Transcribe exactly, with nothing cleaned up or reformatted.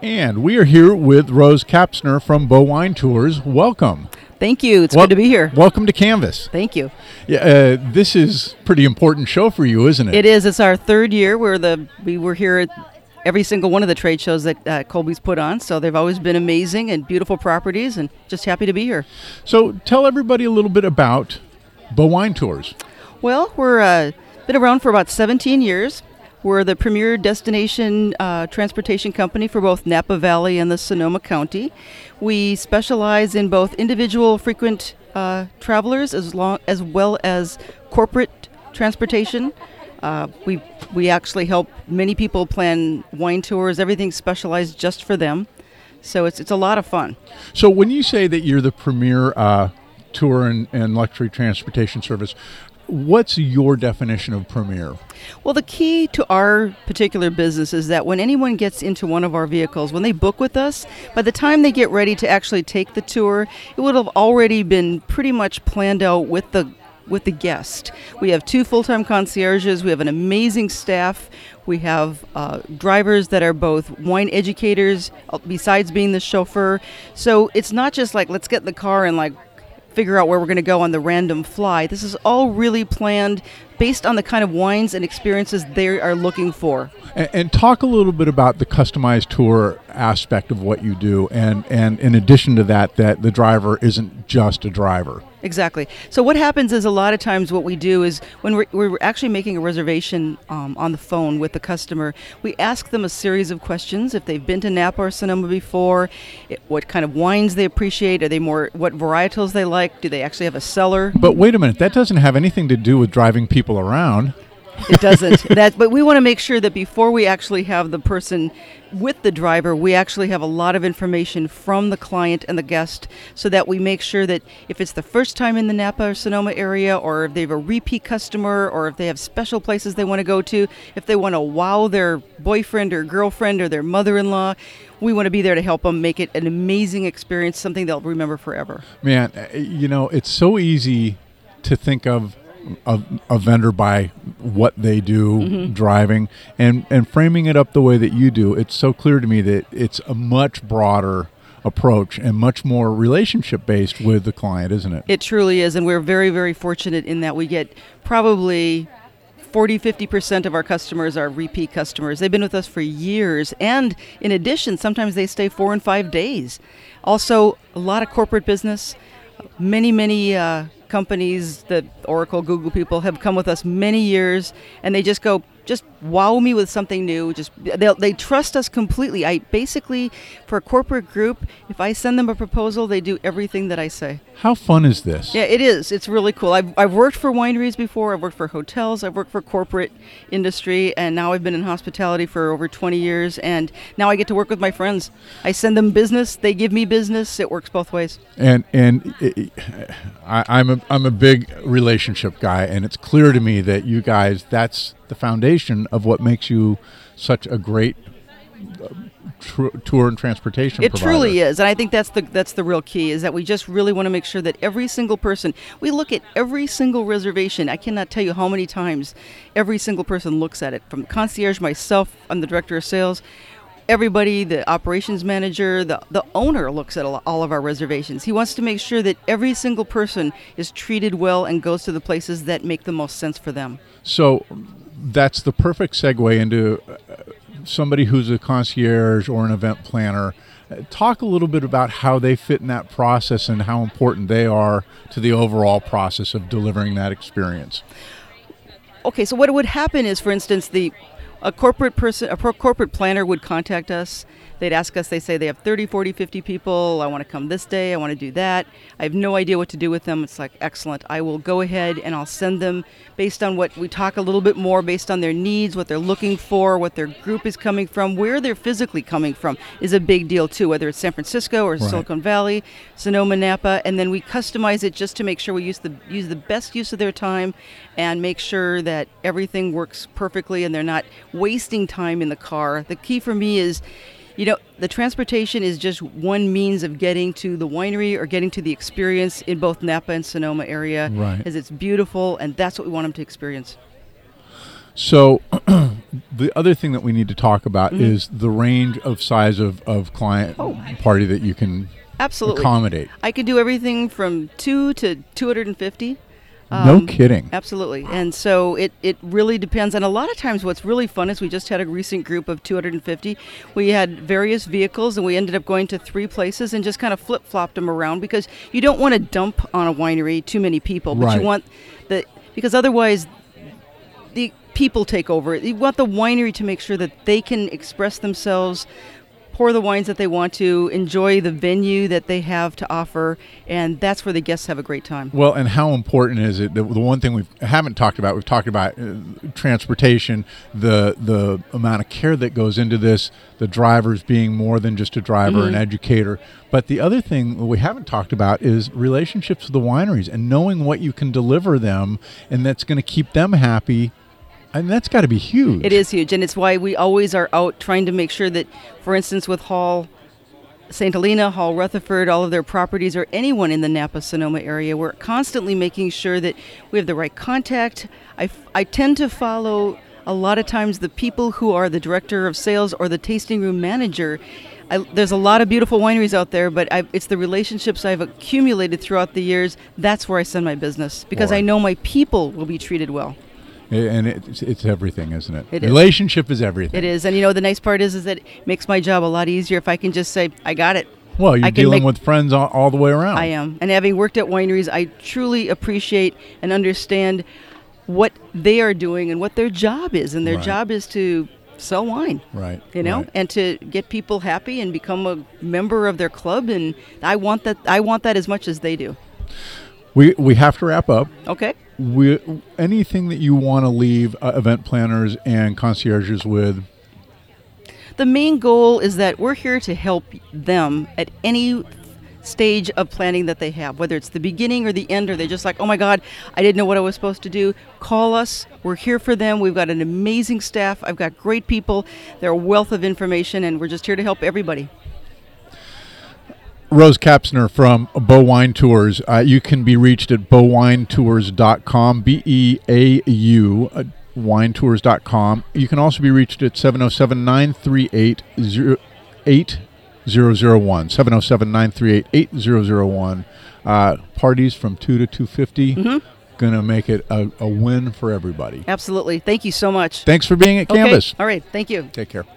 And we are here with Rose Kapsner from Bow Wine Tours. Welcome. Thank you. It's well, good to be here. Welcome to Canvas. Thank you. Yeah, uh, this is a pretty important show for you, isn't it? It is. It's our third year. We're the we were here at every single one of the trade shows that uh, Colby's put on. So they've always been amazing and beautiful properties, and just happy to be here. So tell everybody a little bit about Bow Wine Tours. Well, we're uh, been around for about seventeen years. We're the premier destination uh, transportation company for both Napa Valley and the Sonoma County. We specialize in both individual frequent uh, travelers as long as well as corporate transportation. Uh, we we actually help many people plan wine tours. Everything's specialized just for them, so it's it's a lot of fun. So when you say that you're the premier uh, tour and, and luxury transportation service, what's your definition of premier? Well, the key to our particular business is that when anyone gets into one of our vehicles, when they book with us, by the time they get ready to actually take the tour, it would have already been pretty much planned out with the with the guest. We have two full-time concierges. We have an amazing staff. We have uh, drivers that are both wine educators, uh, besides being the chauffeur. So it's not just like, let's get in the car and like figure out where we're going to go on the random fly. This is all really planned based on the kind of wines and experiences they are looking for. And, and talk a little bit about the customized tour aspect of what you do, and, and in addition to that, that the driver isn't just a driver. Exactly. So what happens is a lot of times what we do is when we're, we're actually making a reservation um, on the phone with the customer, we ask them a series of questions. If they've been to Napa or Sonoma before, it, what kind of wines they appreciate, are they more, what varietals they like, do they actually have a cellar? But wait a minute, that doesn't have anything to do with driving people around. It doesn't. that, but we want to make sure that before we actually have the person with the driver, we actually have a lot of information from the client and the guest, so that we make sure that if it's the first time in the Napa or Sonoma area, or if they have a repeat customer, or if they have special places they want to go to, if they want to wow their boyfriend or girlfriend or their mother-in-law, we want to be there to help them make it an amazing experience, something they'll remember forever. Man, you know, it's so easy to think of A, a vendor by what they do mm-hmm. driving, and and framing it up the way that you do. It's so clear to me that it's a much broader approach and much more relationship based with the client, isn't it? It truly is, and we're very, very fortunate in that we get probably forty, fifty percent of our customers are repeat customers. They've been with us for years, and in addition, sometimes they stay four and five days. Also, a lot of corporate business, many, many uh, companies, the Oracle, Google people have come with us many years, and they just go, just wow me with something new. Just they they trust us completely. I basically, for a corporate group, if I send them a proposal, they do everything that I say. How fun is this? Yeah, it is. It's really cool. I've I've worked for wineries before. I've worked for hotels. I've worked for corporate industry, and now I've been in hospitality for over twenty years. And now I get to work with my friends. I send them business. They give me business. It works both ways. And and it, I, I'm a I'm a big relationship guy, and it's clear to me that you guys, that's the foundation of what makes you such a great tr- tour and transportation it provider. Truly is, and I think that's the that's the real key, is that we just really want to make sure that every single person, we look at every single reservation. I cannot tell you how many times every single person looks at it, from the concierge, myself, I'm the director of sales, everybody, the operations manager, the, the owner looks at all of our reservations. He wants to make sure that every single person is treated well and goes to the places that make the most sense for them. So that's the perfect segue into somebody who's a concierge or an event planner. Talk a little bit about how they fit in that process and how important they are to the overall process of delivering that experience. Okay, so what would happen is, for instance, the a corporate person, a pro- corporate planner would contact us. They'd ask us, they say they have thirty, forty, fifty people. I want to come this day. I want to do that. I have no idea what to do with them. It's like, excellent. I will go ahead and I'll send them based on what we talk a little bit more, based on their needs, what they're looking for, what their group is coming from, where they're physically coming from is a big deal too, whether it's San Francisco or right. Silicon Valley, Sonoma, Napa, and then we customize it just to make sure we use the use the best use of their time and make sure that everything works perfectly and they're not wasting time in the car. The key for me is, you know, the transportation is just one means of getting to the winery or getting to the experience in both Napa and Sonoma area, right. as it's beautiful, and that's what we want them to experience. So the other thing that we need to talk about Mm-hmm. is the range of size of, of client Oh. party that you can Absolutely. accommodate. I could do everything from two to two hundred fifty. No kidding. Absolutely. And so it, it really depends. And a lot of times what's really fun is we just had a recent group of two hundred fifty. We had various vehicles and we ended up going to three places and just kind of flip-flopped them around because you don't want to dump on a winery too many people, but Right. you want the, because otherwise the people take over. You want the winery to make sure that they can express themselves, pour the wines that they want to, enjoy the venue that they have to offer, and that's where the guests have a great time. Well, and how important is it? The, the one thing we haven't talked about, we've talked about uh, transportation, the the amount of care that goes into this, the drivers being more than just a driver, Mm-hmm. an educator. But the other thing we haven't talked about is relationships with the wineries and knowing what you can deliver them, and that's going to keep them happy. And that's got to be huge. It is huge, and it's why we always are out trying to make sure that, for instance, with Hall Saint Helena, Hall Rutherford, all of their properties, or anyone in the Napa-Sonoma area, we're constantly making sure that we have the right contact. I, f- I tend to follow a lot of times the people who are the director of sales or the tasting room manager. I, there's a lot of beautiful wineries out there, but I, it's the relationships I've accumulated throughout the years. That's where I send my business because Boy. I know my people will be treated well. And it's, it's everything, isn't it? It is. Relationship is everything. It is, and you know the nice part is, is that it makes my job a lot easier if I can just say, "I got it." Well, you're I can dealing make- with friends all, all the way around. I am, and having worked at wineries, I truly appreciate and understand what they are doing and what their job is, and their Right. job is to sell wine. Right. You know, right. and to get people happy and become a member of their club, and I want that. I want that as much as they do. We we have to wrap up. Okay. We, anything that you want to leave uh, event planners and concierges with? The main goal is that we're here to help them at any stage of planning that they have, whether it's the beginning or the end, or they're just like, oh my God, I didn't know what I was supposed to do. Call us. We're here for them. We've got an amazing staff. I've got great people. They're a wealth of information, and we're just here to help everybody. Rose Kapsner from Bow Wine Tours. Uh, you can be reached at bow wine tours dot com, B E A U, uh, wine tours dot com. You can also be reached at seven oh seven, nine three eight, eight zero zero one, seven oh seven, nine three eight, eight zero zero one. Uh, parties from two to two fifty. Mm-hmm. Going to make it a, a win for everybody. Absolutely. Thank you so much. Thanks for being at Okay. Canvas. All right. Thank you. Take care.